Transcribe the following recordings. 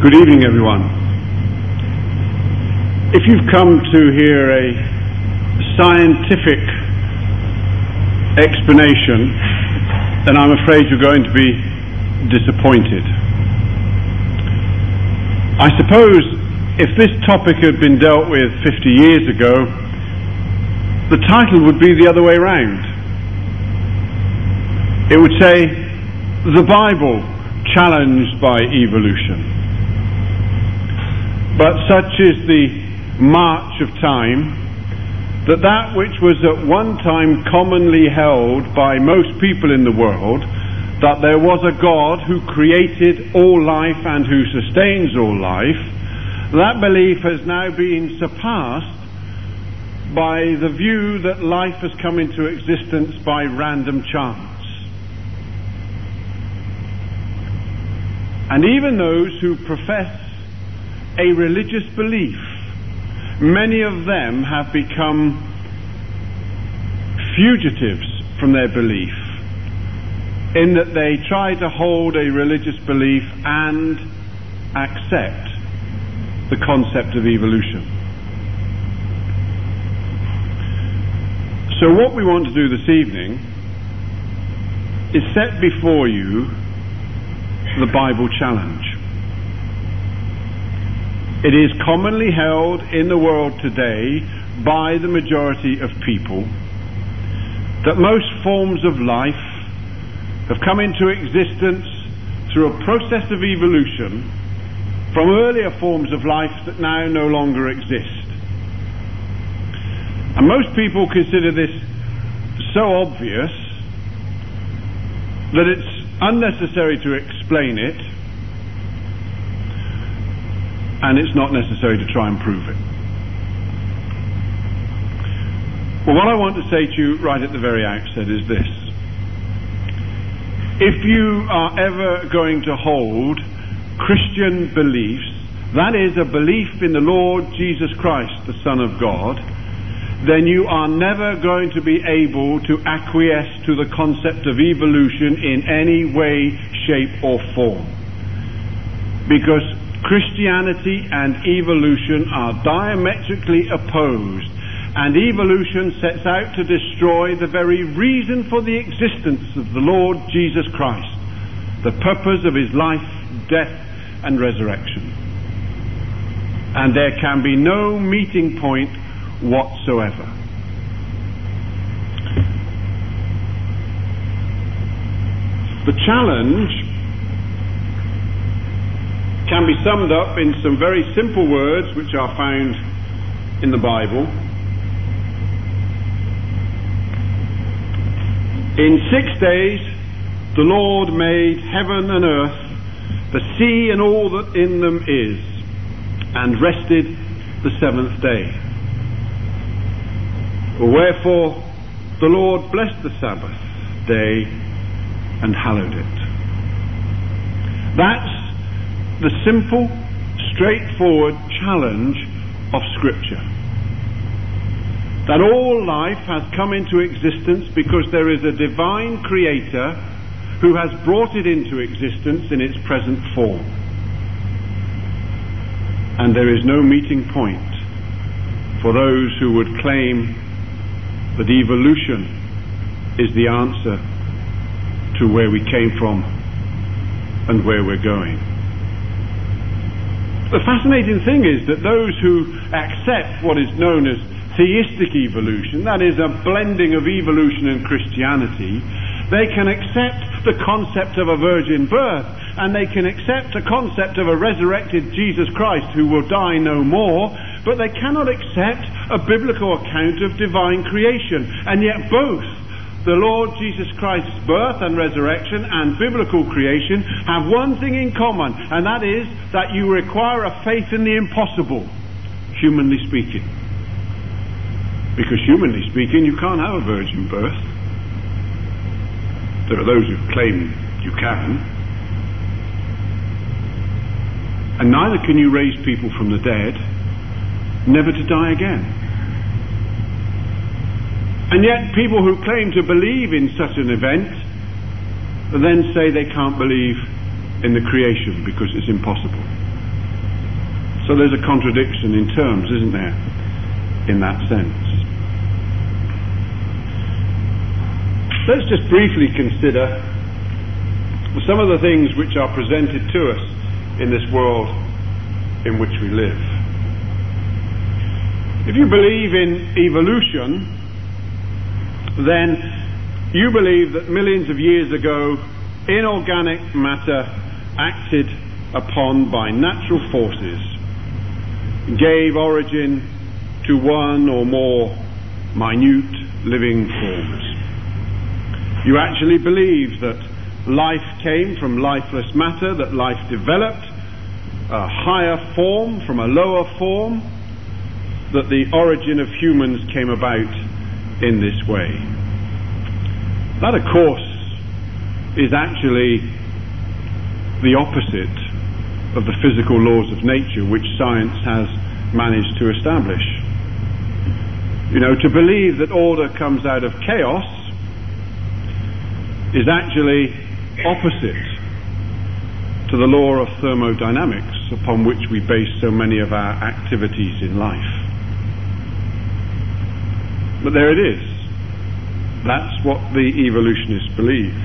Good evening, everyone. If you've come to hear a scientific explanation, then I'm afraid you're going to be disappointed. I suppose if this topic had been dealt with 50 years ago, the title would be the other way round. It would say, "The Bible Challenged by Evolution." But such is the march of time, that which was at one time commonly held by most people in the world, that there was a God who created all life and who sustains all life, that belief has now been surpassed by the view that life has come into existence by random chance. And even those who profess a religious belief, many of them have become fugitives from their belief, in that they try to hold a religious belief and accept the concept of evolution. So what we want to do this evening is set before you the Bible challenge. It is commonly held in the world today by the majority of people that most forms of life have come into existence through a process of evolution from earlier forms of life that now no longer exist. And most people consider this so obvious that it's unnecessary to explain it, and it's not necessary to try and prove it. Well, what I want to say to you right at the very outset is this. If you are ever going to hold Christian beliefs, that is a belief in the Lord Jesus Christ, the Son of God, then you are never going to be able to acquiesce to the concept of evolution in any way, shape or form. Because Christianity and evolution are diametrically opposed, and evolution sets out to destroy the very reason for the existence of the Lord Jesus Christ, the purpose of his life, death and resurrection. And there can be no meeting point whatsoever. The challenge can be summed up in some very simple words which are found in the Bible. In 6 days the Lord made heaven and earth, the sea and all that in them is, and rested the seventh day. Wherefore the Lord blessed the Sabbath day and hallowed it. That's the simple, straightforward challenge of Scripture. That all life has come into existence because there is a divine creator who has brought it into existence in its present form. And there is no meeting point for those who would claim that evolution is the answer to where we came from and where we're going. The fascinating thing is that those who accept what is known as theistic evolution, that is a blending of evolution and Christianity, they can accept the concept of a virgin birth, and they can accept the concept of a resurrected Jesus Christ who will die no more, but they cannot accept a biblical account of divine creation. And yet both the Lord Jesus Christ's birth and resurrection and biblical creation have one thing in common, and that is that you require a faith in the impossible, humanly speaking. Because humanly speaking, you can't have a virgin birth. There are those who claim you can. And neither can you raise people from the dead, never to die again. And yet people who claim to believe in such an event then say they can't believe in the creation because it's impossible. So there's a contradiction in terms, isn't there, in that sense? Let's just briefly consider some of the things which are presented to us in this world in which we live. If you believe in evolution, then you believe that millions of years ago inorganic matter acted upon by natural forces gave origin to one or more minute living forms. You actually believe that life came from lifeless matter, that life developed a higher form from a lower form, that the origin of humans came about in this way. That, of course, is actually the opposite of the physical laws of nature which science has managed to establish. You know, to believe that order comes out of chaos is actually opposite to the law of thermodynamics upon which we base so many of our activities in life. But there it is. That's what the evolutionists believe.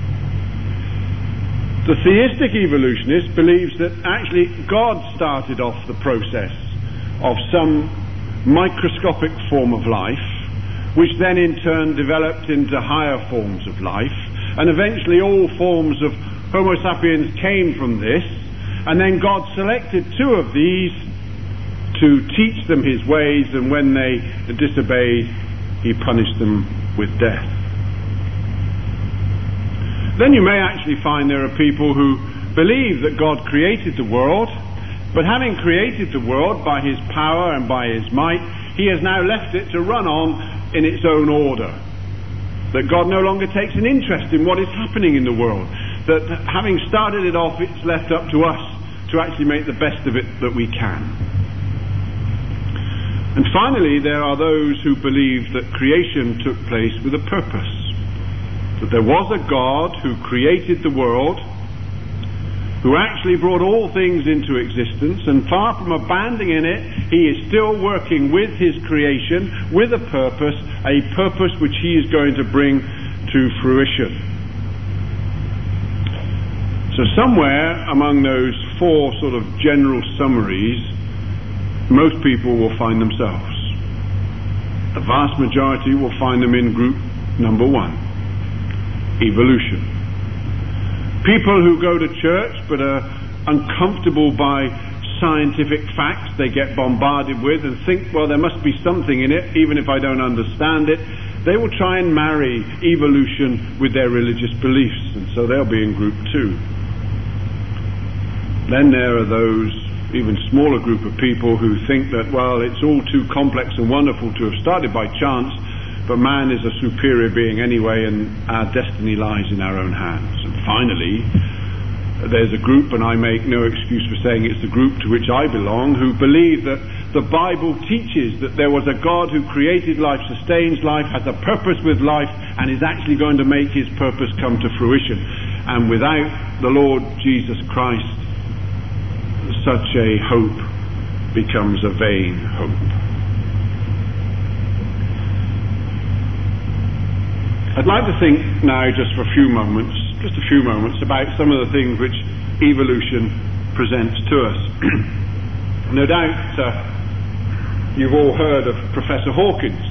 The theistic evolutionist believes that actually God started off the process of some microscopic form of life, which then in turn developed into higher forms of life, and eventually all forms of Homo sapiens came from this, and then God selected two of these to teach them his ways, and when they disobeyed, he punished them with death. Then you may actually find there are people who believe that God created the world, but having created the world by his power and by his might, he has now left it to run on in its own order. That God no longer takes an interest in what is happening in the world. That having started it off, it's left up to us to actually make the best of it that we can. And finally, there are those who believe that creation took place with a purpose. That there was a God who created the world, who actually brought all things into existence, and far from abandoning it, he is still working with his creation with a purpose which he is going to bring to fruition. So somewhere among those four sort of general summaries, most people will find themselves. The vast majority will find them in group number one, evolution. People who go to church but are uncomfortable by scientific facts they get bombarded with and think, well, there must be something in it, even if I don't understand it, they will try and marry evolution with their religious beliefs, and so they'll be in group two. Then there are those even smaller group of people who think that, well, it's all too complex and wonderful to have started by chance, but man is a superior being anyway, and our destiny lies in our own hands. And finally, there's a group, and I make no excuse for saying it's the group to which I belong, who believe that the Bible teaches that there was a God who created life, sustains life, has a purpose with life, and is actually going to make his purpose come to fruition. And without the Lord Jesus Christ, such a hope becomes a vain hope. I'd like to think now just a few moments about some of the things which evolution presents to us. No doubt you've all heard of Professor Hawkins,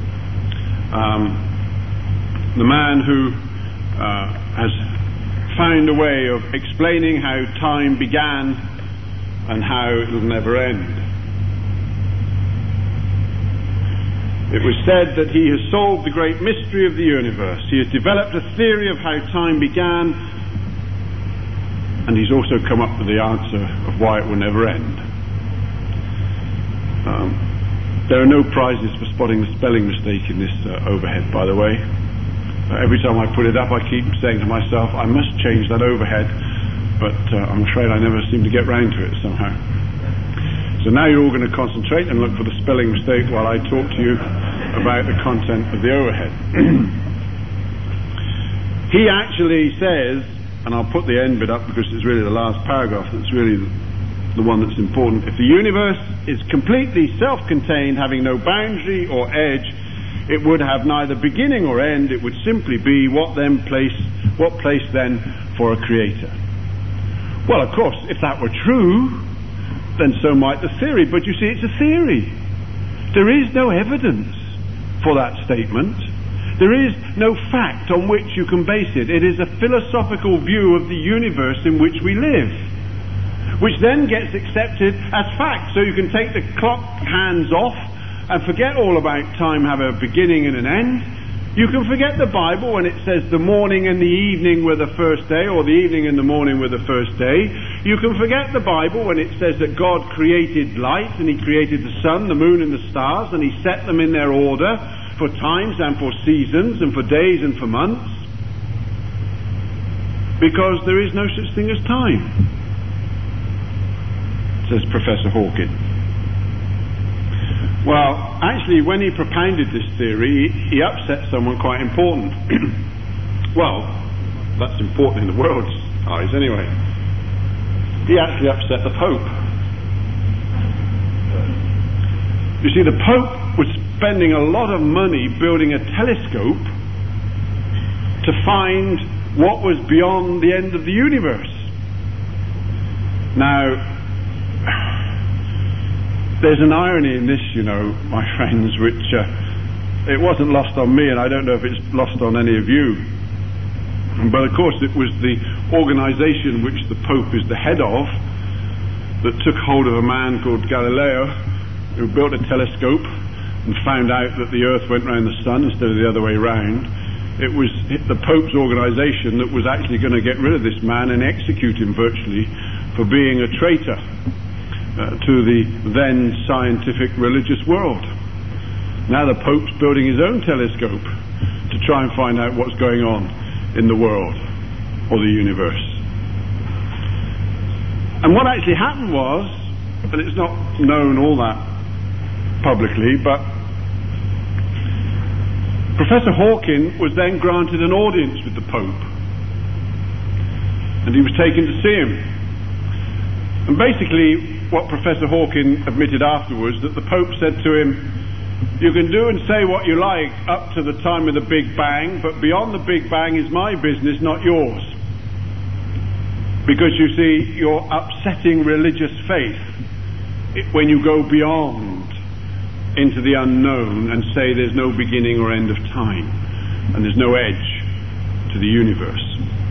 the man who has found a way of explaining how time began and how it will never end. It was said that he has solved the great mystery of the universe. He has developed a theory of how time began, and he's also come up with the answer of why it will never end. There are no prizes for spotting the spelling mistake in this overhead, by the way. Every time I put it up, I keep saying to myself, I must change that overhead, but I'm afraid I never seem to get round to it somehow. So now you're all going to concentrate and look for the spelling mistake while I talk to you about the content of the overhead. He actually says, and I'll put the end bit up because it's really the last paragraph that's really the one that's important. If the universe is completely self-contained, having no boundary or edge, it would have neither beginning or end. It would simply be what place then for a creator? Well, of course, if that were true, then so might the theory. But you see, it's a theory. There is no evidence for that statement. There is no fact on which you can base it. It is a philosophical view of the universe in which we live, which then gets accepted as fact. So you can take the clock hands off and forget all about time have a beginning and an end. You can forget the Bible when it says the morning and the evening were the first day, or the evening and the morning were the first day. You can forget the Bible when it says that God created light, and He created the sun, the moon and the stars, and He set them in their order for times and for seasons and for days and for months, because there is no such thing as time, says Professor Hawking. Well, actually, when he propounded this theory, he upset someone quite important. Well, that's important in the world's eyes anyway. He actually upset the Pope. You see, the Pope was spending a lot of money building a telescope to find what was beyond the end of the universe. Now, there's an irony in this, you know, my friends, which it wasn't lost on me, and I don't know if it's lost on any of you. But of course it was the organisation which the Pope is the head of that took hold of a man called Galileo, who built a telescope and found out that the earth went round the sun instead of the other way round. It was the Pope's organisation that was actually going to get rid of this man and execute him virtually for being a traitor to the then scientific religious world. Now the Pope's building his own telescope to try and find out what's going on in the world or the universe. And what actually happened was, and it's not known all that publicly, but Professor Hawking was then granted an audience with the Pope, and he was taken to see him. And basically what Professor Hawking admitted afterwards, that the Pope said to him, you can do and say what you like up to the time of the Big Bang, but beyond the Big Bang is my business, not yours. Because you see, you're upsetting religious faith when you go beyond into the unknown and say there's no beginning or end of time and there's no edge to the universe.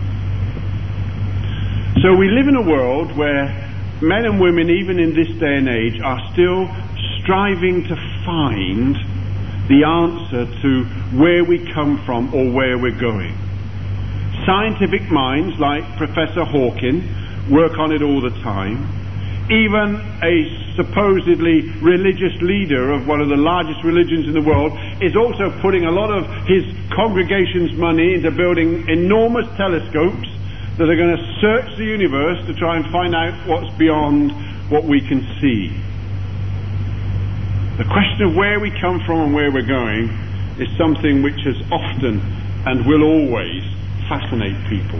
So we live in a world where men and women, even in this day and age, are still striving to find the answer to where we come from or where we're going. Scientific minds like Professor Hawking work on it all the time. Even a supposedly religious leader of one of the largest religions in the world is also putting a lot of his congregation's money into building enormous telescopes that are going to search the universe to try and find out what's beyond what we can see. The question of where we come from and where we're going is something which has often and will always fascinate people.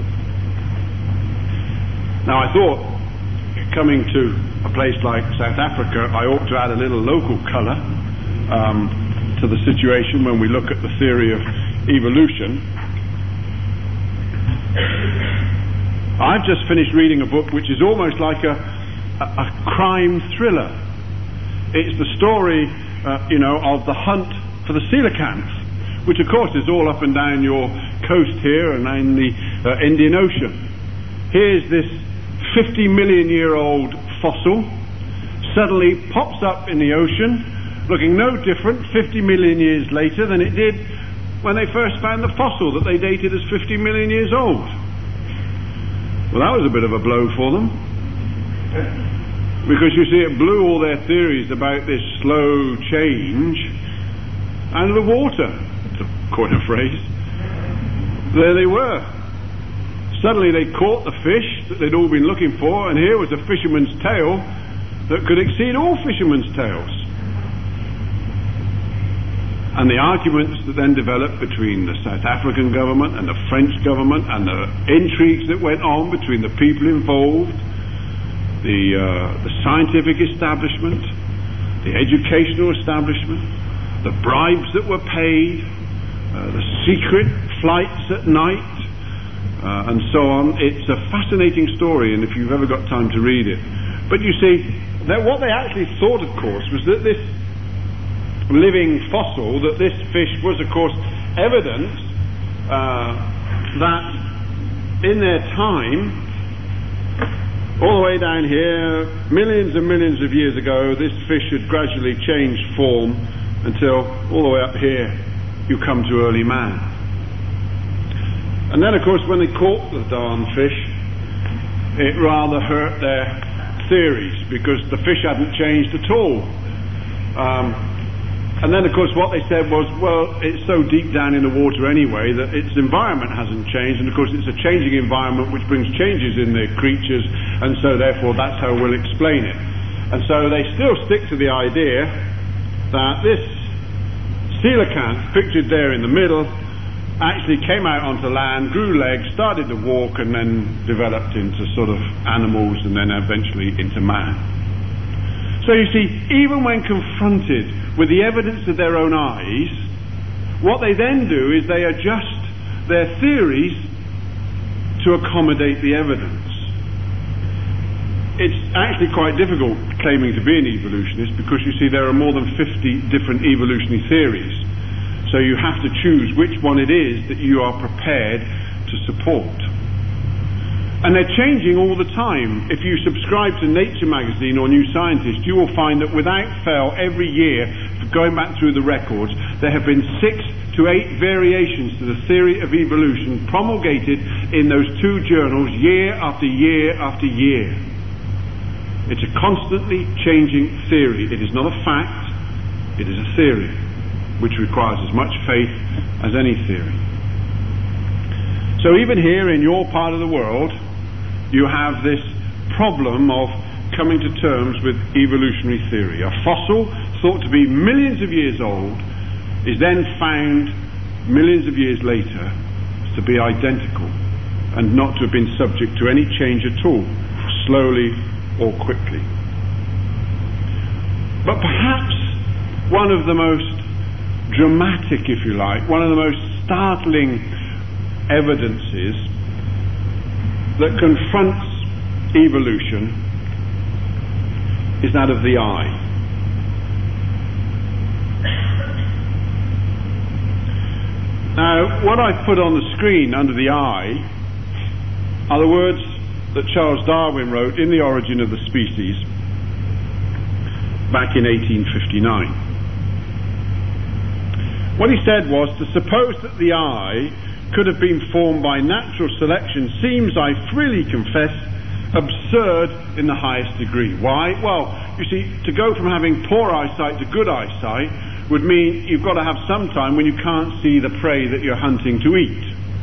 Now, I thought, coming to a place like South Africa, I ought to add a little local colour to the situation when we look at the theory of evolution. I've just finished reading a book which is almost like a crime thriller. It's the story, of the hunt for the coelacanth, which of course is all up and down your coast here and in the Indian Ocean. Here's this 50 million year old fossil suddenly pops up in the ocean, looking no different 50 million years later than it did when they first found the fossil that they dated as 50 million years old. Well, that was a bit of a blow for them, because you see, it blew all their theories about this slow change out of the water, to coin a phrase. There they were. Suddenly they caught the fish that they'd all been looking for, and here was a fisherman's tale that could exceed all fishermen's tales. And the arguments that then developed between the South African government and the French government, and the intrigues that went on between the people involved, the scientific establishment, the educational establishment, the bribes that were paid, the secret flights at night, and so on. It's a fascinating story, and if you've ever got time to read it. But you see, what they actually thought, of course, was that this living fossil, that this fish was, of course, evidence that in their time, all the way down here, millions and millions of years ago, this fish had gradually changed form until all the way up here you come to early man. And then, of course, when they caught the darn fish, it rather hurt their theories, because the fish hadn't changed at all. And then, of course, what they said was, well, it's so deep down in the water anyway that its environment hasn't changed, and of course it's a changing environment which brings changes in the creatures, and so therefore that's how we'll explain it. And so they still stick to the idea that this coelacanth, pictured there in the middle, actually came out onto land, grew legs, started to walk, and then developed into sort of animals, and then eventually into man. So you see, even when confronted with the evidence of their own eyes, what they then do is they adjust their theories to accommodate the evidence. It's actually quite difficult claiming to be an evolutionist, because you see there are more than 50 different evolutionary theories. So you have to choose which one it is that you are prepared to support. And they're changing all the time. If you subscribe to Nature magazine or New Scientist, you will find that without fail, every year, going back through the records, there have been 6 to 8 variations to the theory of evolution promulgated in those two journals year after year after year. It's a constantly changing theory. It is not a fact, it is a theory, which requires as much faith as any theory. So even here in your part of the world, you have this problem of coming to terms with evolutionary theory. A fossil thought to be millions of years old is then found millions of years later to be identical and not to have been subject to any change at all, slowly or quickly. But perhaps one of the most dramatic, if you like, one of the most startling evidences that confronts evolution is that of the eye. Now, what I've put on the screen under the eye are the words that Charles Darwin wrote in The Origin of the Species back in 1859. What he said was, to suppose that the eye could have been formed by natural selection seems, I freely confess, absurd in the highest degree. Why? Well, you see, to go from having poor eyesight to good eyesight would mean you've got to have some time when you can't see the prey that you're hunting to eat.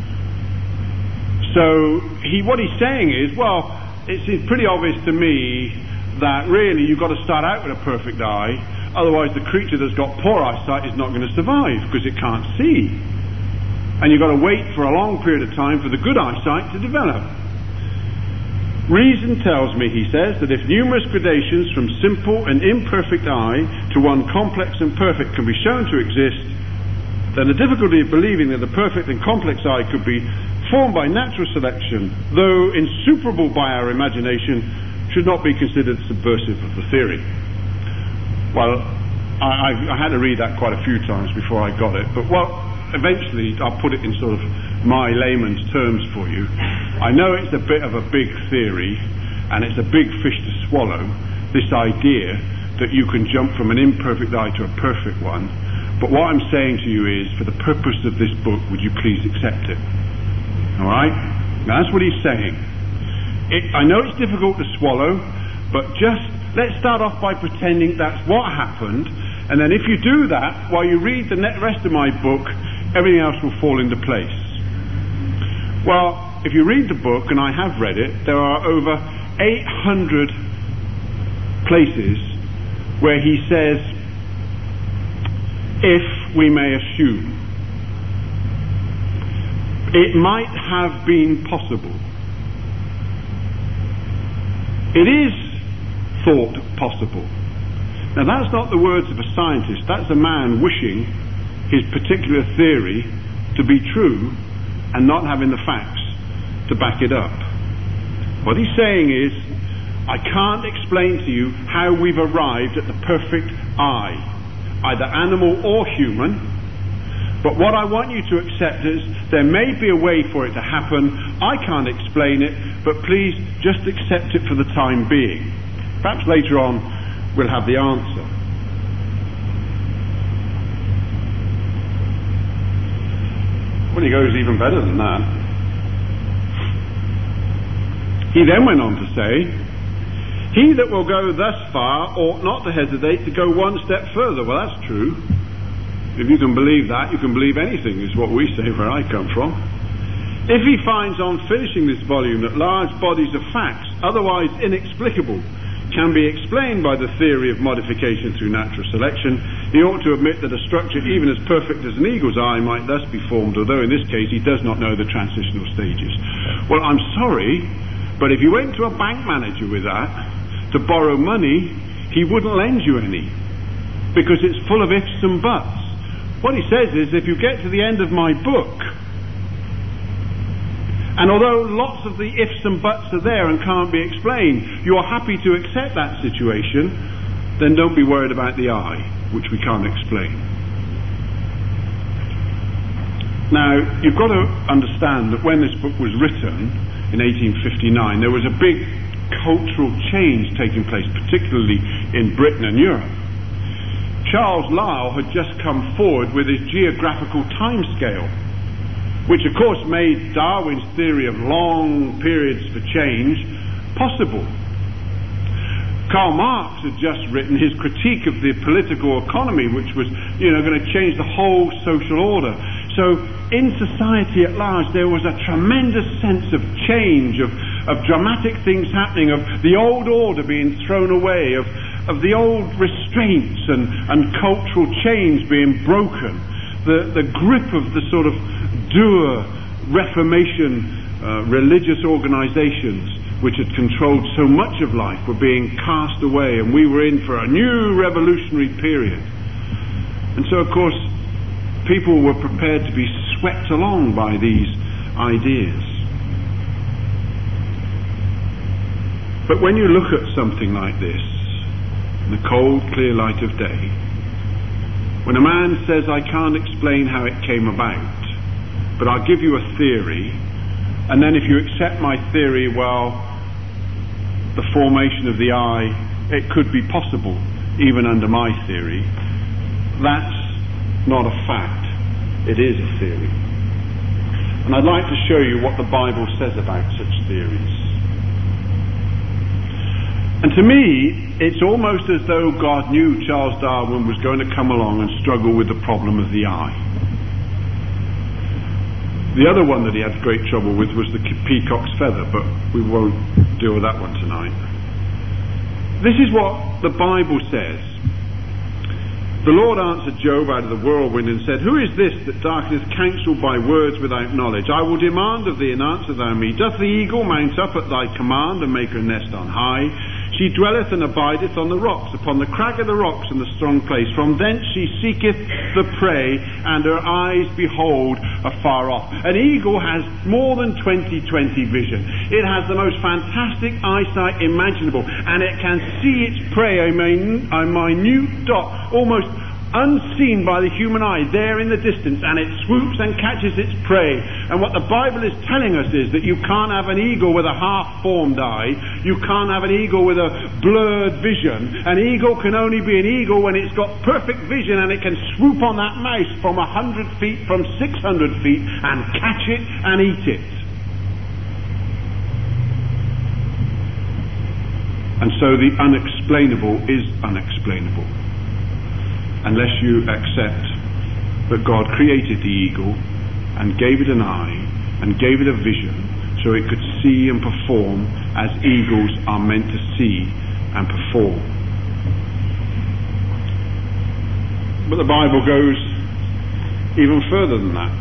So what he's saying is, well, it seems pretty obvious to me that really you've got to start out with a perfect eye, otherwise the creature that's got poor eyesight is not going to survive because it can't see. And you've got to wait for a long period of time for the good eyesight to develop. Reason tells me, he says, that if numerous gradations from simple and imperfect eye to one complex and perfect can be shown to exist, then the difficulty of believing that the perfect and complex eye could be formed by natural selection, though insuperable by our imagination, should not be considered subversive of the theory. Well, I had to read that quite a few times before I got it, but eventually I'll put it in sort of my layman's terms for you. I know it's a bit of a big theory, and it's a big fish to swallow, this idea that you can jump from an imperfect eye to a perfect one, but what I'm saying to you is, for the purpose of this book, would you please accept it? Alright? Now that's what he's saying. I know it's difficult to swallow, but just let's start off by pretending that's what happened, and then if you do that, while you read the rest of my book, everything else will fall into place. Well, if you read the book, and I have read it, there are over 800 places where he says, if we may assume, it might have been possible. It is thought possible. Now that's not the words of a scientist, that's a man wishing his particular theory to be true and not having the facts to back it up. What he's saying is, I can't explain to you how we've arrived at the perfect eye, either animal or human, but what I want you to accept is there may be a way for it to happen. I can't explain it, but please just accept it for the time being. Perhaps later on we'll have the answer. Well, he goes even better than that. He then went on to say, he that will go thus far ought not to hesitate to go one step further. Well, that's true. If you can believe that, you can believe anything, is what we say where I come from. If he finds on finishing this volume that large bodies of facts, otherwise inexplicable, can be explained by the theory of modification through natural selection, he ought to admit that a structure even as perfect as an eagle's eye might thus be formed, although in this case he does not know the transitional stages. Well, I'm sorry, but if you went to a bank manager with that to borrow money, he wouldn't lend you any, because it's full of ifs and buts. What he says is, if you get to the end of my book, and although lots of the ifs and buts are there and can't be explained, you're happy to accept that situation, then don't be worried about the eye, which we can't explain. Now, you've got to understand that when this book was written in 1859, there was a big cultural change taking place, particularly in Britain and Europe. Charles Lyell had just come forward with his geographical timescale, which of course made Darwin's theory of long periods for change possible. Karl Marx had just written his critique of the political economy, which was, going to change the whole social order. So in society at large there was a tremendous sense of change, of dramatic things happening, of the old order being thrown away, of the old restraints and cultural change being broken. The grip of the sort of dour Reformation religious organizations which had controlled so much of life were being cast away, and we were in for a new revolutionary period. And so of course people were prepared to be swept along by these ideas. But when you look at something like this in the cold clear light of day, when a man says, I can't explain how it came about, but I'll give you a theory, and then if you accept my theory, well, the formation of the eye, it could be possible, even under my theory. That's not a fact. It is a theory. And I'd like to show you what the Bible says about such theories. And to me, it's almost as though God knew Charles Darwin was going to come along and struggle with the problem of the eye. The other one that he had great trouble with was the peacock's feather, but we won't deal with that one tonight. This is what the Bible says. The Lord answered Job out of the whirlwind and said, Who is this that darkeneth counsel by words without knowledge? I will demand of thee, and answer thou me. Doth the eagle mount up at thy command, and make her nest on high? She dwelleth and abideth on the rocks, upon the crag of the rocks in the strong place. From thence she seeketh the prey, and her eyes behold afar off. An eagle has more than 20/20 vision. It has the most fantastic eyesight imaginable, and it can see its prey, a minute dot, almost unseen by the human eye, there in the distance, and it swoops and catches its prey. And what the Bible is telling us is that you can't have an eagle with a half-formed eye. You can't have an eagle with a blurred vision. An eagle can only be an eagle when it's got perfect vision, and it can swoop on that mouse from 100 feet, from 600 feet, and catch it and eat it. And so the unexplainable is unexplainable, unless you accept that God created the eagle and gave it an eye and gave it a vision so it could see and perform as eagles are meant to see and perform. But the Bible goes even further than that.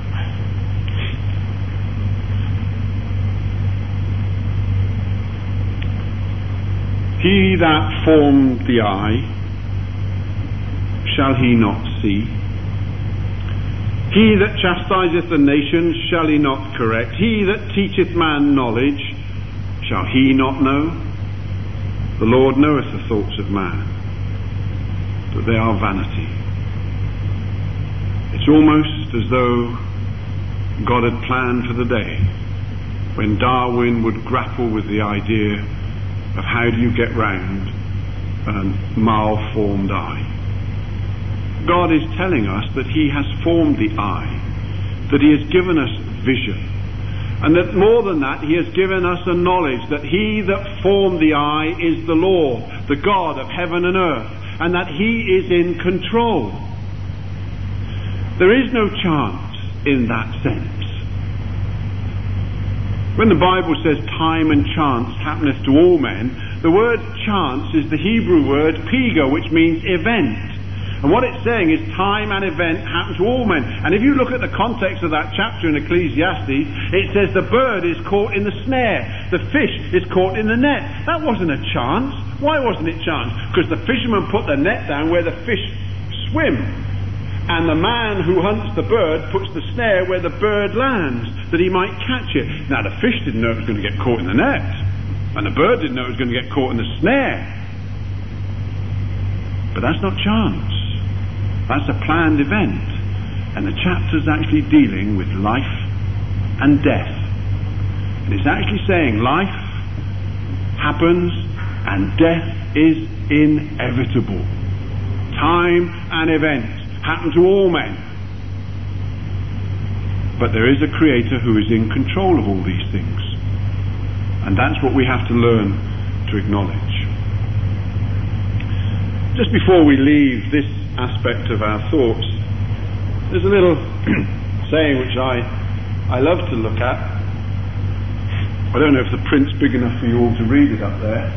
He that formed the eye, shall he not see? He that chastiseth the nations, shall he not correct? He that teacheth man knowledge, shall he not know? The Lord knoweth the thoughts of man, but they are vanity. It's almost as though God had planned for the day when Darwin would grapple with the idea of how do you get round a malformed eye. God is telling us that he has formed the eye, that he has given us vision, and that more than that, he has given us a knowledge that he that formed the eye is the Lord, the God of heaven and earth, and that he is in control. There is no chance in that sense. When the Bible says time and chance happeneth to all men, the word chance is the Hebrew word piga, which means event. And what it's saying is time and event happen to all men. And if you look at the context of that chapter in Ecclesiastes, it says the bird is caught in the snare, the fish is caught in the net. That wasn't a chance. Why wasn't it chance? Because the fisherman put the net down where the fish swim. And the man who hunts the bird puts the snare where the bird lands, that he might catch it. Now the fish didn't know it was going to get caught in the net, and the bird didn't know it was going to get caught in the snare. But that's not chance. That's a planned event. And the chapter's actually dealing with life and death. And it's actually saying life happens and death is inevitable. Time and event happen to all men. But there is a Creator who is in control of all these things. And that's what we have to learn to acknowledge. Just before we leave this aspect of our thoughts, there's a little saying which I love to look at. I don't know if the print's big enough for you all to read it up there,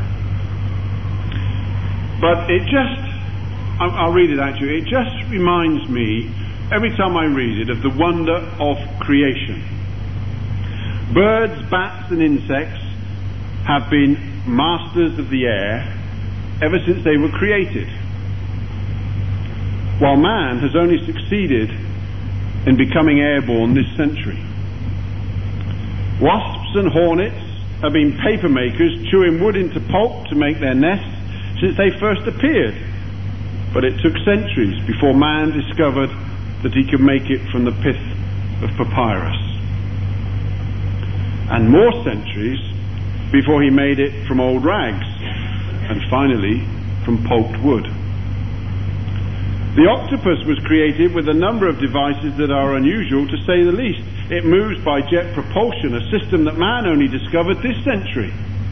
but I'll read it out to you. It just reminds me, every time I read it, of the wonder of creation. Birds, bats and insects have been masters of the air ever since they were created, while man has only succeeded in becoming airborne this century. Wasps and hornets have been paper makers, chewing wood into pulp to make their nests since they first appeared. But it took centuries before man discovered that he could make it from the pith of papyrus. And more centuries before he made it from old rags. And finally, from pulped wood. The octopus was created with a number of devices that are unusual, to say the least. It moves by jet propulsion, a system that man only discovered this century.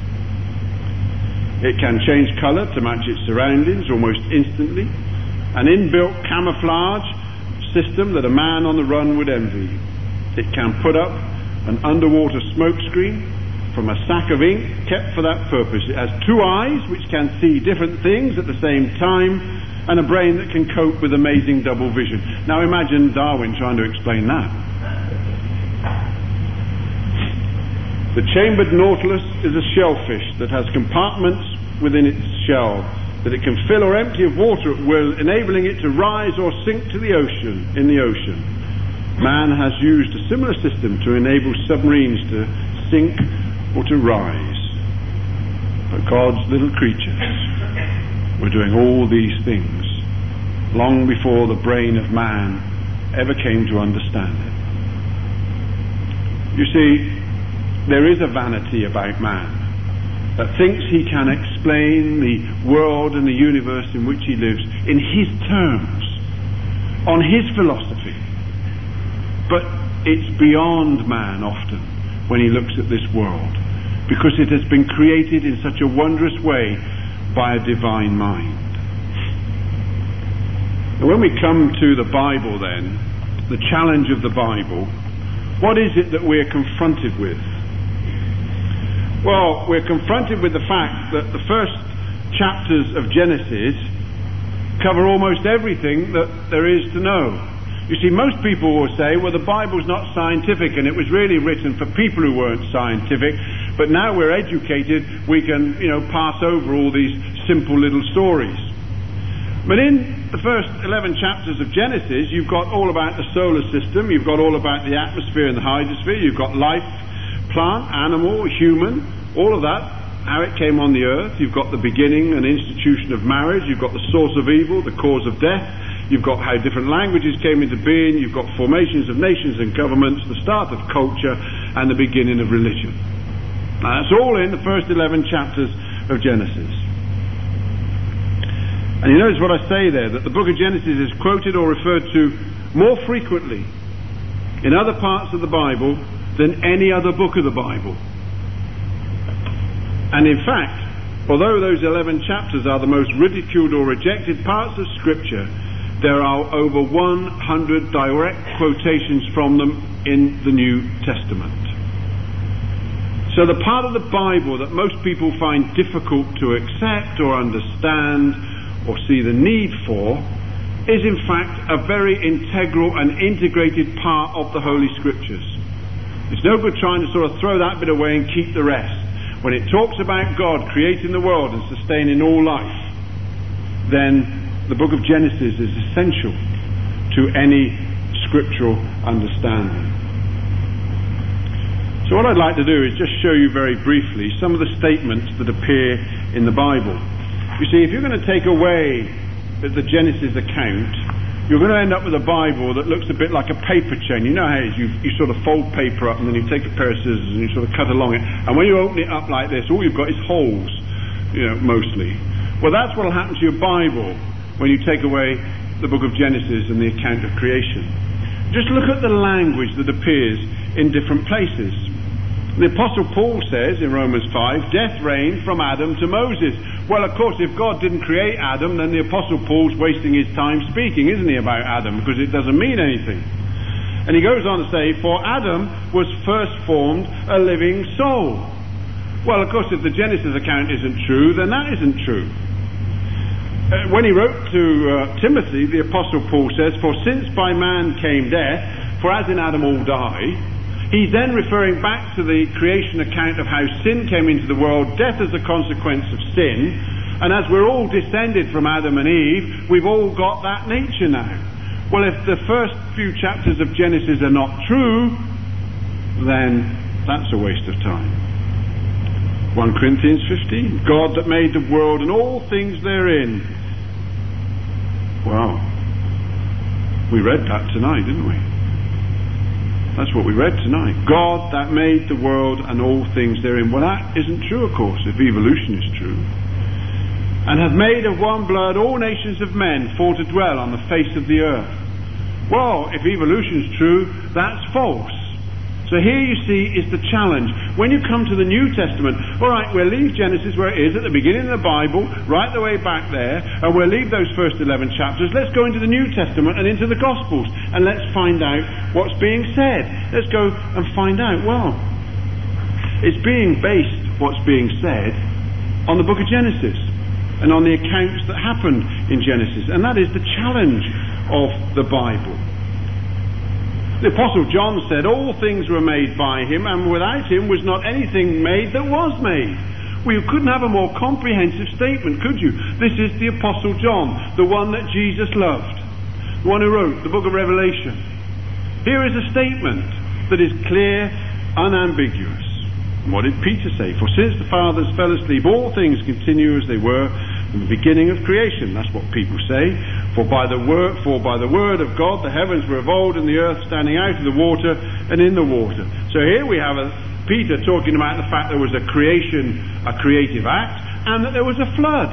It can change colour to match its surroundings almost instantly, an inbuilt camouflage system that a man on the run would envy. It can put up an underwater smoke screen from a sack of ink kept for that purpose. It has two eyes which can see different things at the same time, and a brain that can cope with amazing double vision. Now imagine Darwin trying to explain that. The chambered nautilus is a shellfish that has compartments within its shell that it can fill or empty of water at will, enabling it to rise or sink to the ocean. In the ocean, man has used a similar system to enable submarines to sink or to rise. But God's little creatures were doing all these things long before the brain of man ever came to understand it. You see, there is a vanity about man that thinks he can explain the world and the universe in which he lives in his terms, on his philosophy. But it's beyond man often when he looks at this world, because it has been created in such a wondrous way by a divine mind. And when we come to the Bible then, the challenge of the Bible, what is it that we're confronted with? Well, we're confronted with the fact that the first chapters of Genesis cover almost everything that there is to know. You see, most people will say, well, the Bible's not scientific and it was really written for people who weren't scientific. But now we're educated, we can, pass over all these simple little stories. But in the first 11 chapters of Genesis, you've got all about the solar system, you've got all about the atmosphere and the hydrosphere, you've got life, plant, animal, human, all of that, how it came on the earth. You've got the beginning and institution of marriage, you've got the source of evil, the cause of death, you've got how different languages came into being, you've got formations of nations and governments, the start of culture, and the beginning of religion. Now that's all in the first 11 chapters of Genesis. And you notice what I say there, that the book of Genesis is quoted or referred to more frequently in other parts of the Bible than any other book of the Bible. And in fact, although those 11 chapters are the most ridiculed or rejected parts of Scripture, there are over 100 direct quotations from them in the New Testament. So the part of the Bible that most people find difficult to accept or understand or see the need for is in fact a very integral and integrated part of the Holy Scriptures. It's no good trying to sort of throw that bit away and keep the rest. When it talks about God creating the world and sustaining all life, then the book of Genesis is essential to any scriptural understanding. So what I'd like to do is just show you very briefly some of the statements that appear in the Bible. You see, if you're going to take away the Genesis account, you're going to end up with a Bible that looks a bit like a paper chain. You know how it is, you sort of fold paper up and then you take a pair of scissors and you sort of cut along it. And when you open it up like this, all you've got is holes, mostly. Well, that's what will happen to your Bible when you take away the book of Genesis and the account of creation. Just look at the language that appears in different places. The Apostle Paul says in Romans 5, death reigned from Adam to Moses. Well, of course, if God didn't create Adam, then the Apostle Paul's wasting his time speaking, isn't he, about Adam, because it doesn't mean anything. And he goes on to say, for Adam was first formed a living soul. Well, of course, if the Genesis account isn't true, then that isn't true. When he wrote to Timothy, the Apostle Paul says, for since by man came death, for as in Adam all die, he's then referring back to the creation account of how sin came into the world, death as a consequence of sin, and as we're all descended from Adam and Eve, we've all got that nature now. Well, if the first few chapters of Genesis are not true, then that's a waste of time. 1 Corinthians 15, God that made the world and all things therein. Wow. We read that tonight, didn't we? That's what we read tonight. God that made the world and all things therein. Well, that isn't true, of course, if evolution is true. And hath made of one blood all nations of men for to dwell on the face of the earth. Well, if evolution is true, that's false. So here you see is the challenge. When you come to the New Testament, all right, we'll leave Genesis where it is at the beginning of the Bible, right the way back there, and we'll leave those first 11 chapters. Let's go into the New Testament and into the Gospels, and let's find out what's being said. Let's go and find out. Well, it's being based, what's being said, on the book of Genesis and on the accounts that happened in Genesis. And that is the challenge of the Bible. The Apostle John said, all things were made by him, and without him was not anything made that was made. Well, you couldn't have a more comprehensive statement, could you? This is the Apostle John, the one that Jesus loved, the one who wrote the book of Revelation. Here is a statement that is clear, unambiguous. What did Peter say? For since the fathers fell asleep, all things continue as they were from the beginning of creation. That's what people say. For by the word of God the heavens were of old, and the earth standing out of the water and in the water. So here we have Peter talking about the fact there was a creation, a creative act, and that there was a flood.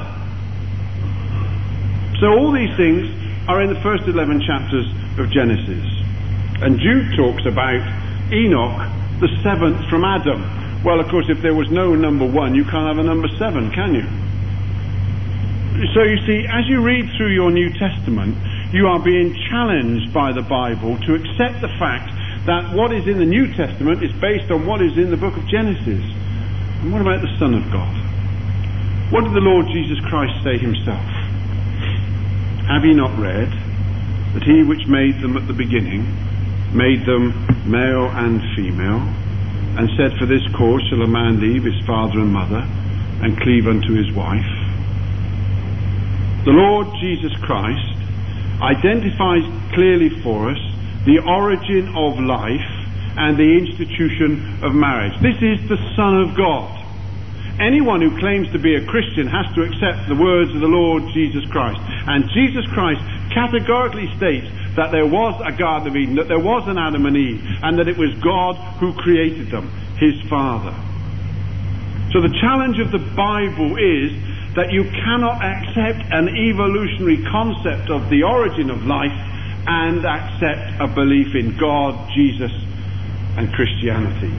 So all these things are in the first 11 chapters of Genesis. And Jude talks about Enoch, the seventh from Adam. Well, of course, if there was no number 1, you can't have a number 7, can you? So you see, as you read through your New Testament, you are being challenged by the Bible to accept the fact that what is in the New Testament is based on what is in the book of Genesis. And what about the Son of God? What did the Lord Jesus Christ say himself? Have ye not read that he which made them at the beginning made them male and female? and said, "For this cause shall a man leave his father and mother, and cleave unto his wife." The Lord Jesus Christ identifies clearly for us the origin of life and the institution of marriage. This is the Son of God. Anyone who claims to be a Christian has to accept the words of the Lord Jesus Christ. And Jesus Christ categorically states that there was a Garden of Eden, that there was an Adam and Eve, and that it was God who created them, his Father. So the challenge of the Bible is that you cannot accept an evolutionary concept of the origin of life and accept a belief in God, Jesus, and Christianity.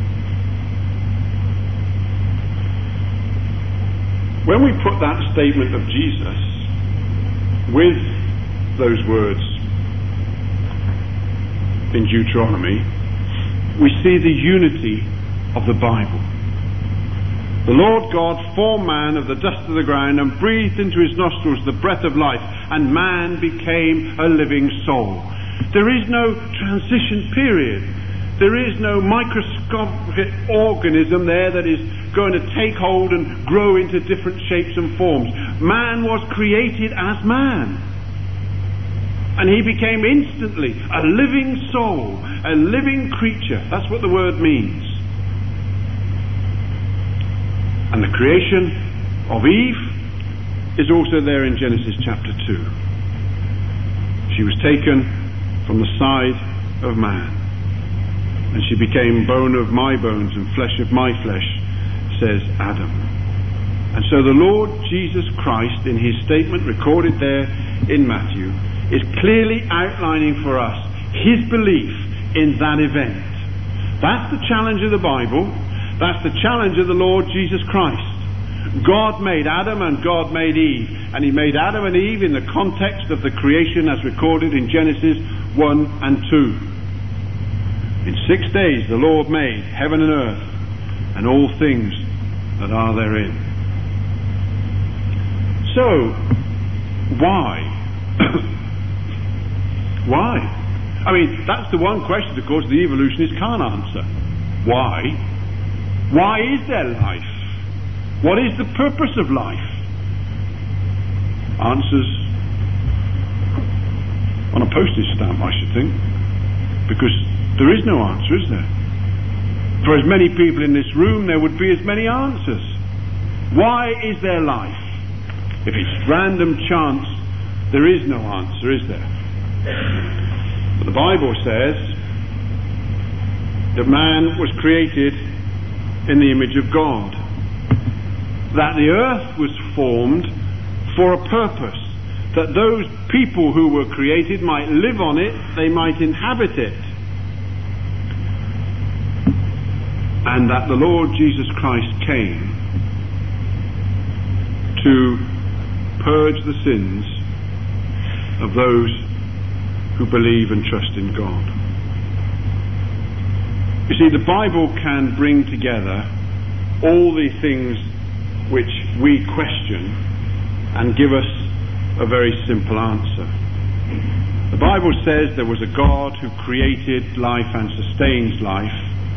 When we put that statement of Jesus with those words in Deuteronomy, we see the unity of the Bible. The Lord God formed man of the dust of the ground and breathed into his nostrils the breath of life, and man became a living soul. There is no transition period. There is no microscopic organism there that is going to take hold and grow into different shapes and forms. Man was created as man. And he became instantly a living soul, a living creature. That's what the word means. And the creation of Eve is also there in Genesis chapter 2. She was taken from the side of man, and she became bone of my bones and flesh of my flesh, says Adam. And so the Lord Jesus Christ, in his statement recorded there in Matthew, is clearly outlining for us his belief in that event. That's the challenge of the Bible. That's the challenge of the Lord Jesus Christ. God made Adam and God made Eve, and he made Adam and Eve in the context of the creation as recorded in Genesis 1 and 2. In 6 days the Lord made heaven and earth and all things that are therein. So, why? Why? I mean, that's the one question, of course, the evolutionists can't answer. Why? Why is there life? What is the purpose of life? Answers on a postage stamp, I should think, because there is no answer, is there? For as many people in this room, there would be as many answers. Why is there life? If it's random chance, there is no answer, is there? But the Bible says that man was created in the image of God, that the earth was formed for a purpose, that those people who were created might live on it, they might inhabit it, and that the Lord Jesus Christ came to purge the sins of those who believe and trust in God. You see, the Bible can bring together all the things which we question and give us a very simple answer. The Bible says there was a God who created life and sustains life,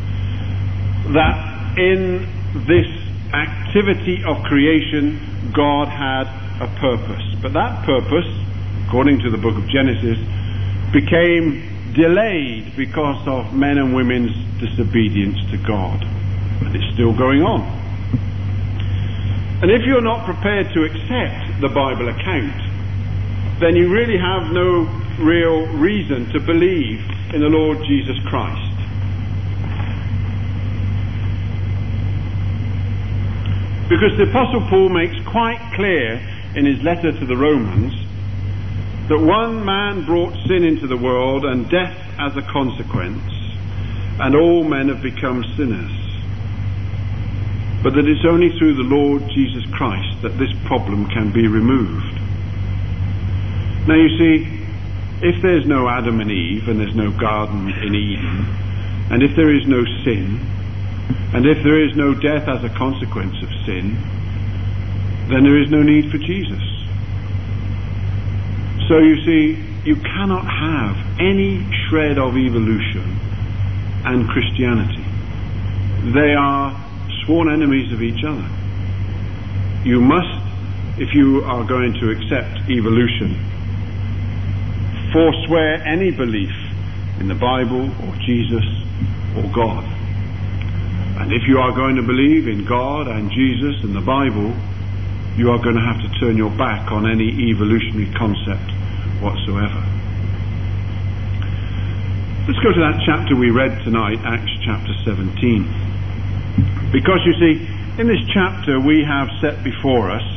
that in this activity of creation God had a purpose. But that purpose, according to the book of Genesis, became delayed because of men and women's disobedience to God. And it's still going on. And if you're not prepared to accept the Bible account, then you really have no real reason to believe in the Lord Jesus Christ. Because the Apostle Paul makes quite clear in his letter to the Romans that one man brought sin into the world and death as a consequence, and all men have become sinners. But that it's only through the Lord Jesus Christ that this problem can be removed. Now you see, if there's no Adam and Eve, and there's no Garden in Eden, and if there is no sin, and if there is no death as a consequence of sin, then there is no need for Jesus. So you see, you cannot have any shred of evolution and Christianity. they are sworn enemies of each other. You must, if you are going to accept evolution, forswear any belief in the Bible or Jesus or God. And if you are going to believe in God and Jesus and the Bible, you are going to have to turn your back on any evolutionary concept whatsoever. Let's go to that chapter we read tonight, Acts chapter 17. Because you see, in this chapter we have set before us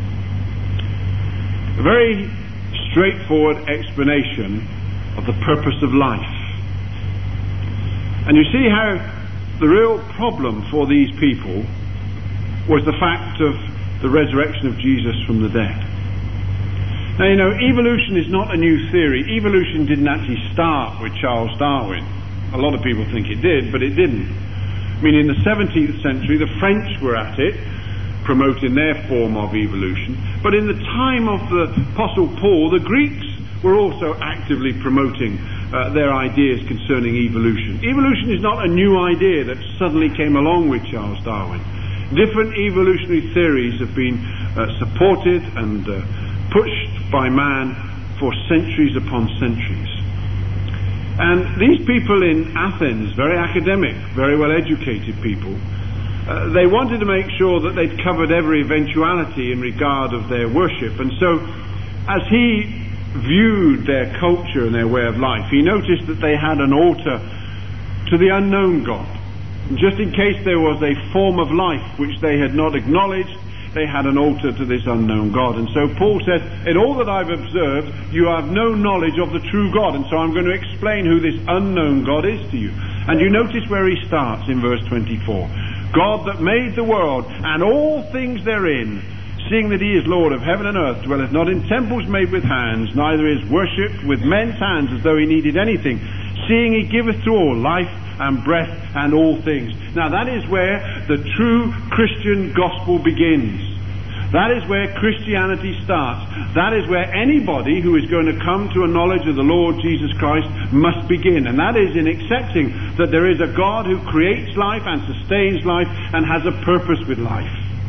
a very straightforward explanation of the purpose of life. And you see how the real problem for these people was the fact of the resurrection of Jesus from the dead. Now, you know, evolution is not a new theory. Evolution didn't actually start with Charles Darwin. A lot of people think it did, but it didn't. I mean, in the 17th century, the French were at it, promoting their form of evolution. But in the time of the Apostle Paul, the Greeks were also actively promoting their ideas concerning evolution. Evolution is not a new idea that suddenly came along with Charles Darwin. Different evolutionary theories have been supported and pushed by man for centuries upon centuries. And these people in Athens, very academic, very well educated people, they wanted to make sure that they'd covered every eventuality in regard of their worship. And so, as he viewed their culture and their way of life, he noticed that they had an altar to the unknown God. Just in case there was a form of life which they had not acknowledged, they had an altar to this unknown God. And so Paul said, in all that I've observed, you have no knowledge of the true God, and so I'm going to explain who this unknown God is to you. And you notice where he starts in verse 24. God that made the world and all things therein, seeing that he is Lord of heaven and earth, dwelleth not in temples made with hands, neither is worshipped with men's hands as though he needed anything, seeing he giveth to all life and breath and all things. Now that is where the true Christian gospel begins. That is where Christianity starts. That is where anybody who is going to come to a knowledge of the Lord Jesus Christ must begin. And that is in accepting that there is a God who creates life and sustains life and has a purpose with life.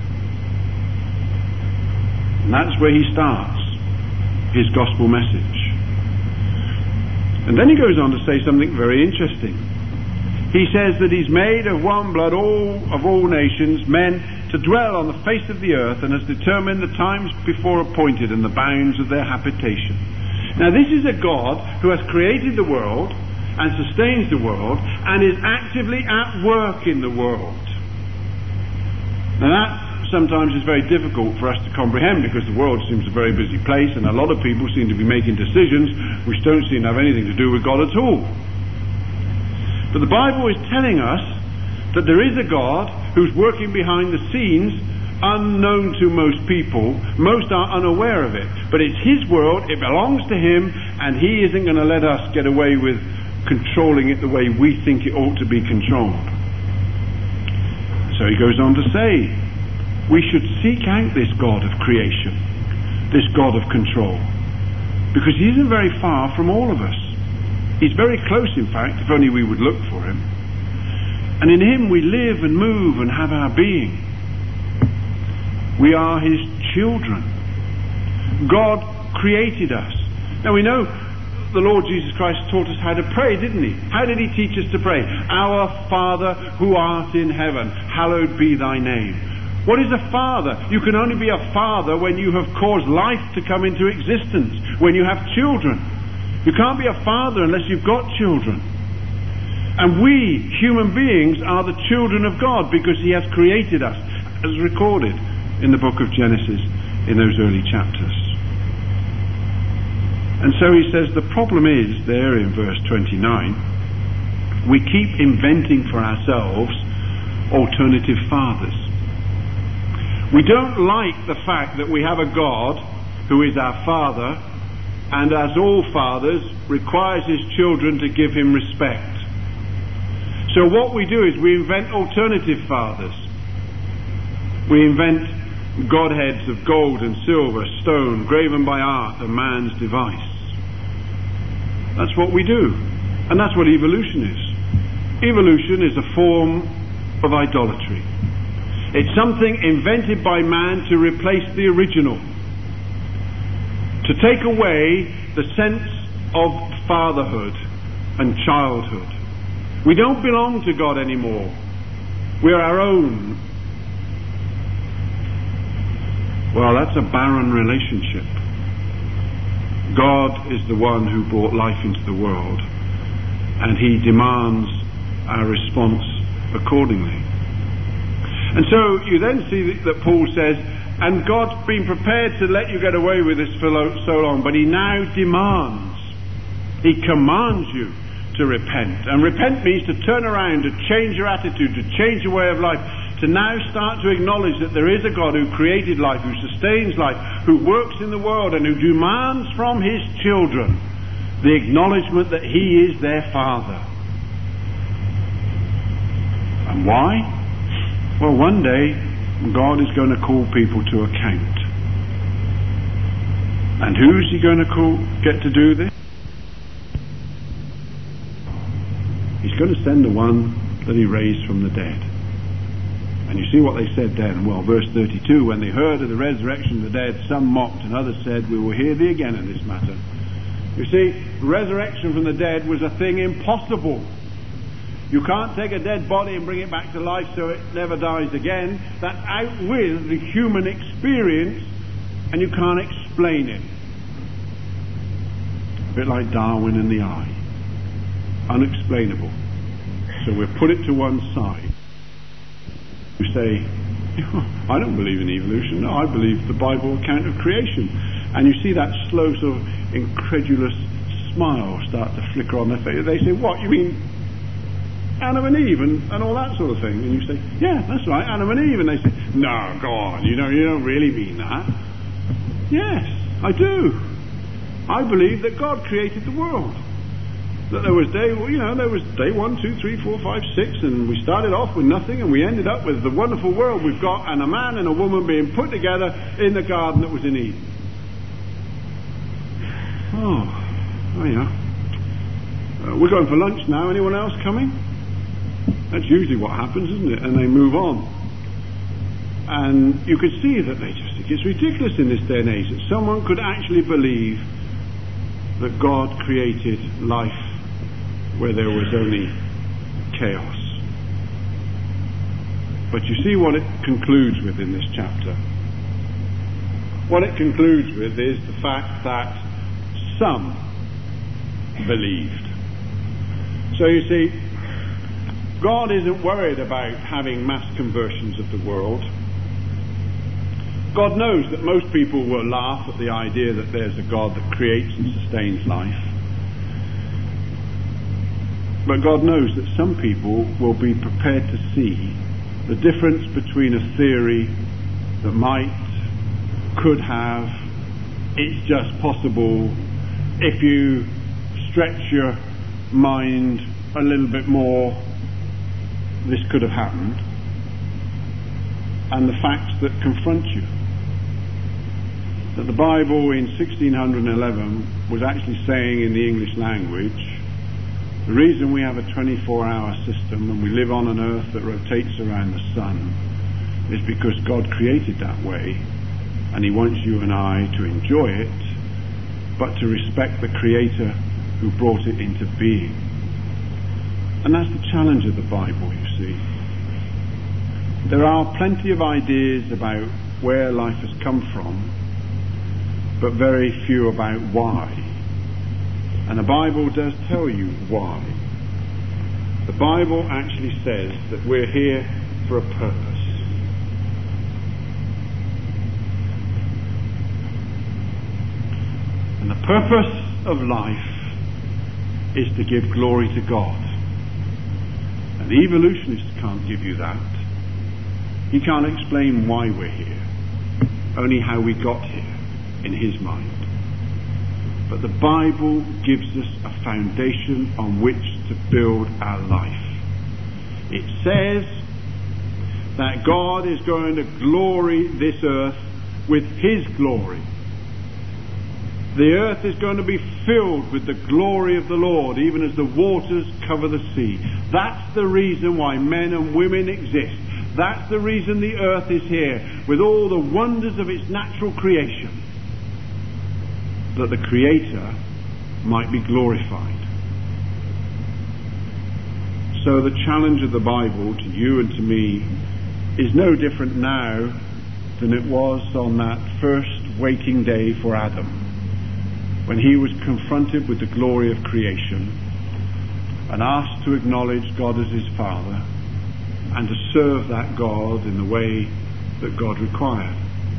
And that's where he starts his gospel message. And then he goes on to say something very interesting. He says that he's made of one blood of all nations, men, to dwell on the face of the earth, and has determined the times before appointed and the bounds of their habitation. Now this is a God who has created the world and sustains the world and is actively at work in the world. Now that sometimes is very difficult for us to comprehend, because the world seems a very busy place and a lot of people seem to be making decisions which don't seem to have anything to do with God at all. But the Bible is telling us that there is a God who's working behind the scenes, unknown to most people. Most are unaware of it. But it's his world, it belongs to him, and he isn't going to let us get away with controlling it the way we think it ought to be controlled. So he goes on to say, we should seek out this God of creation, this God of control, because he isn't very far from all of us. He's very close, in fact, if only we would look for him. And in him we live and move and have our being. We are his children. God created us. Now we know the Lord Jesus Christ taught us how to pray, didn't he? How did he teach us to pray? Our Father who art in heaven, hallowed be thy name. What is a father? You can only be a father when you have caused life to come into existence, when you have children. You can't be a father unless you've got children. And we, human beings, are the children of God because he has created us, as recorded in the book of Genesis in those early chapters. And so he says the problem is, there in verse 29, we keep inventing for ourselves alternative fathers. We don't like the fact that we have a God who is our Father, and as all fathers, requires his children to give him respect. So what we do is we invent alternative fathers. We invent godheads of gold and silver, stone, graven by art and man's device. That's what we do. And that's what evolution is. Evolution is a form of idolatry. It's something invented by man to replace the original, to take away the sense of fatherhood and childhood. We don't belong to God anymore. We're our own. Well, that's a barren relationship. God is the one who brought life into the world, and he demands our response accordingly. And so you then see that Paul says, and God's been prepared to let you get away with this for so long, but he now demands, he commands you to repent. And repent means to turn around, to change your attitude, to change your way of life, to now start to acknowledge that there is a God who created life, who sustains life, who works in the world, and who demands from his children the acknowledgement that he is their Father. And why? Well, one day God is going to call people to account. And who's he going to get to do this? He's going to send the one that he raised from the dead. And you see what they said then. Well, verse 32, when they heard of the resurrection of the dead, some mocked and others said, we will hear thee again in this matter. You see, resurrection from the dead was a thing impossible. You can't take a dead body and bring it back to life so it never dies again. That's out with the human experience, and you can't explain it. A bit like Darwin and the eye. Unexplainable. So we'll put it to one side. You say, I don't believe in evolution. No, I believe the Bible account of creation. And you see that slow sort of incredulous smile start to flicker on their face. They say, what, you mean Adam and Eve and all that sort of thing? And you say, yeah, that's right, Adam and Eve. And they say, no, go on, you don't really mean that. Yes, I do. I believe that God created the world. That there was day 1, 2, 3, 4, 5, 6, and we started off with nothing, and we ended up with the wonderful world we've got, and a man and a woman being put together in the garden that was in Eden. Oh yeah. We're going for lunch now. Anyone else coming? That's usually what happens, isn't it? And they move on. And you could see that they just think it's ridiculous in this day and age that someone could actually believe that God created life where there was only chaos. But you see what it concludes with in this chapter. What it concludes with is the fact that some believed. So you see, God isn't worried about having mass conversions of the world. God knows that most people will laugh at the idea that there's a God that creates and sustains life. But God knows that some people will be prepared to see the difference between a theory that might, could have, it's just possible, if you stretch your mind a little bit more, this could have happened, and the facts that confront you. That the Bible in 1611 was actually saying in the English language, the reason we have a 24-hour system and we live on an earth that rotates around the sun is because God created that way, and he wants you and I to enjoy it, but to respect the Creator who brought it into being. And that's the challenge of the Bible, you see. There are plenty of ideas about where life has come from, but very few about why. And the Bible does tell you why. The Bible actually says that we're here for a purpose. And the purpose of life is to give glory to God. And the evolutionist can't give you that. He can't explain why we're here, only how we got here in his mind. But the Bible gives us a foundation on which to build our life. It says that God is going to glory this earth with his glory. The earth is going to be filled with the glory of the Lord, even as the waters cover the sea. That's the reason why men and women exist. That's the reason the earth is here, with all the wonders of its natural creation, that the Creator might be glorified. So the challenge of the Bible to you and to me is no different now than it was on that first waking day for Adam, when he was confronted with the glory of creation and asked to acknowledge God as his Father and to serve that God in the way that God required.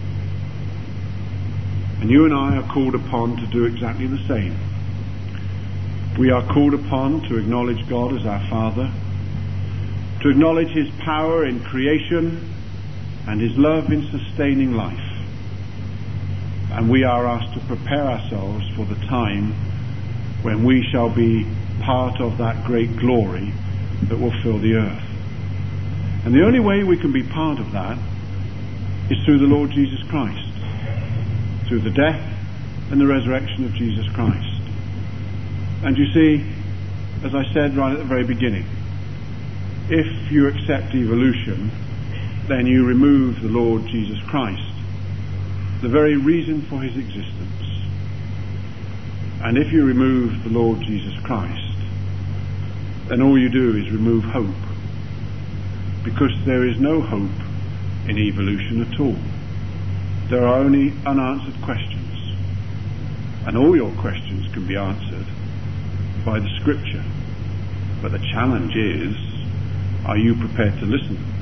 And you and I are called upon to do exactly the same. We are called upon to acknowledge God as our Father, to acknowledge his power in creation and his love in sustaining life. And we are asked to prepare ourselves for the time when we shall be part of that great glory that will fill the earth. And the only way we can be part of that is through the Lord Jesus Christ, through the death and the resurrection of Jesus Christ. And you see, as I said right at the very beginning, if you accept evolution, then you remove the Lord Jesus Christ, the very reason for his existence. And if you remove the Lord Jesus Christ, then all you do is remove hope, because there is no hope in evolution at all. There are only unanswered questions, and all your questions can be answered by the Scripture. But the challenge is, are you prepared to listen?